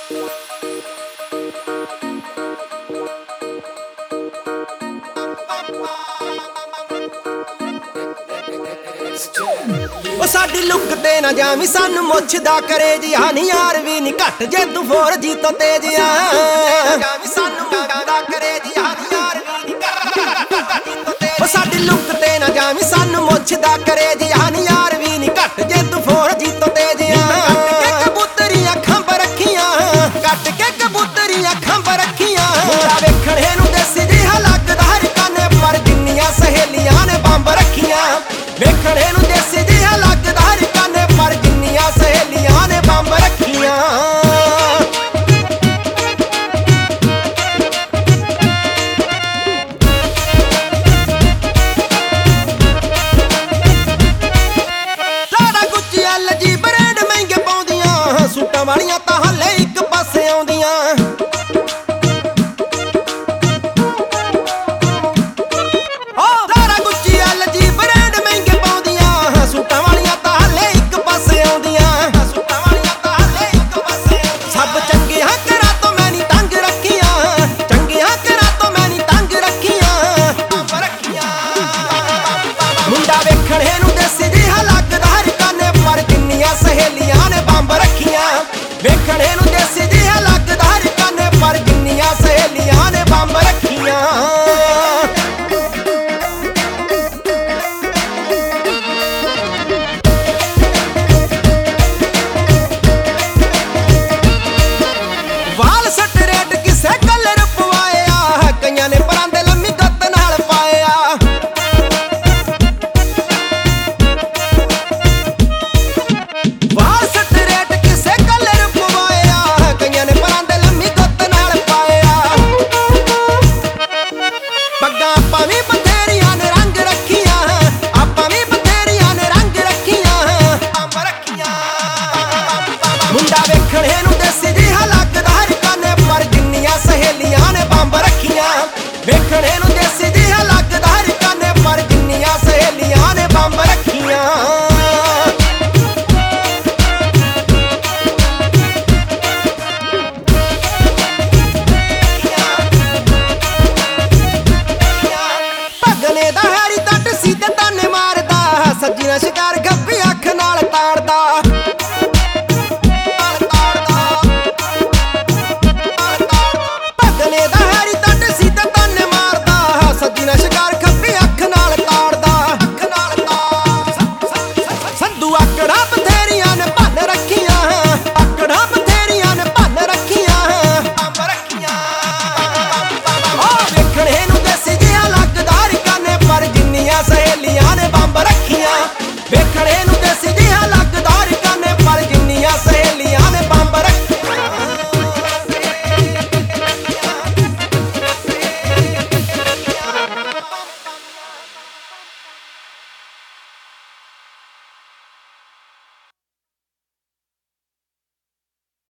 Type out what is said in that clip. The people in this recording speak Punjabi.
ਉਹ ਸਾਡੀ ਲੁੱਕ ਤੇ ਨਾ ਜਾਵੀਂ ਸਾਨੂੰ ਮੁੱਛਦਾ ਕਰੇ ਜੀ ਹਾਨੀ ਯਾਰ ਵੀ ਨਹੀਂ ਘੱਟ ਜੇ ਤੂੰ 4G ਤੋਂ ਤੇਜ਼ ਆ ਜਾਵੀਂ ਸਾਨੂੰ ਮੁੱਛਦਾ ਕਰੇ ਜੀ ਹਾਨੀ ਯਾਰ ਵੀ ਨਹੀਂ ਘੱਟ ਉਹ ਸਾਡੀ ਲੁੱਕ ਤੇ ਨਾ ਜਾਵੀਂ ਸਾਨੂੰ ਮੁੱਛਦਾ ਕਰੇ ਜੀ ਹਾਨੀ ਯਾਰ ਵੀ ਨਹੀਂ ਘੱਟ ਜੇ ਤੂੰ 4G ਤੋਂ ਤੇਜ਼ ਆ ਕਬੂਤਰੀਆਂ ਖੰਭ ਰੱਖੀਆਂ ਕੱਟ ਕੇ ਕਬੂਤਰੀਆਂ ਖੰਭ ਰੱਖੀਆਂ ਮੁੰਡਾ ਵੇਖਣੇ ਨੂੰ ਦੇਸੀ ਜਿਹਾ ਲੱਗਦਾ ਹਰ ਕਾਨੇ ਪਰ ਜਿੰਨੀਆਂ ਸਹੇਲੀਆਂ ਨੇ ਬੰਬ ਰੱਖੀਆਂ ਵੇਖਣੇ ਨੂੰ ਦੇਸੀ ਜਿਹਾ ਲੱਗਦਾ ਹਰ ਕਾਨੇ ਪਰ ਜਿੰਨੀਆਂ ਸਹੇਲੀਆਂ ਨੇ ਬੰਬ ਰੱਖੀਆਂ ਸਾਡਾ ਗੁੱਚੀ LG ਬ੍ਰਾਂਡ ਮਹਿੰਗੇ ਪਾਉਂਦੀਆਂ ਸੂਟਾਂ ਵਾਲੀਆਂ ਤਾਂ ਹਲੇ ਇੱਕ ਪਾਸੇ ਆਉਂਦੀਆਂ ਵੇਖਣੇ ਨੂੰ ਦੇਸੀ ਜਿਹਾ ਲੱਗਦਾ ਹਰ ਕਾਨੇ ਪਰ ਜਿੰਨੀਆਂ ਸਹੇਲੀਆਂ ਨੇ ਬੰਬ ਰੱਖੀਆਂ ਵੇਖਣੇ ਨੂੰ ਦੇਸੀ ਜਿਹਾ ਲੱਗਦਾ ਹਰ ਕਾਨੇ ਪਰ ਜਿੰਨੀਆਂ ਸਹੇਲੀਆਂ ਨੇ ਬੰਬ ਰੱਖੀਆਂ ਵਾਲ ਸਟਰੇਟ ਕਿਸੇ ਕਲਰ ਪਵਾਇਆ ਕਈਆਂ ਨੇ ਪਰਾਂਦੇ ਲੰਮੀ ਗੱਤ ਨਾਲ ਪਾਇਆ ਆਪਾਂ ਵੀ ਬਥੇਰੀਆਂ ਨੇ ਰੰਗ ਰੱਖੀਆਂ ਆਪਾਂ ਵੀ ਬਥੇਰੀਆਂ ਨੇ ਰੰਗ ਰੱਖੀਆਂ ਬੰਬ ਰੱਖੀਆਂ ਮੁੰਡਾ ਵੇਖਣੇ ਨੂੰ ਦੇਸੀ